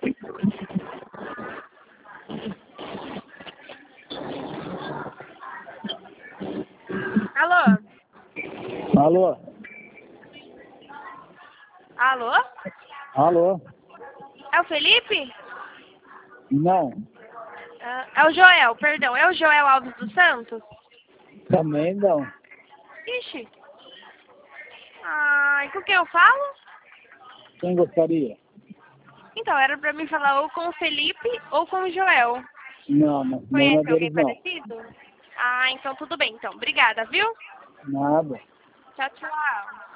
Alô? Alô? Alô? Alô? É o Felipe? Não, É o Joel, perdão. É o Joel Alves dos Santos? também não. Ixi. Ai, com quem eu falo? Quem gostaria? Então, era pra mim falar ou com o Felipe ou com o Joel. Não, não é Conhece alguém deles não. parecido? Ah, então tudo bem. Então, obrigada, viu? Nada. Tchau, tchau.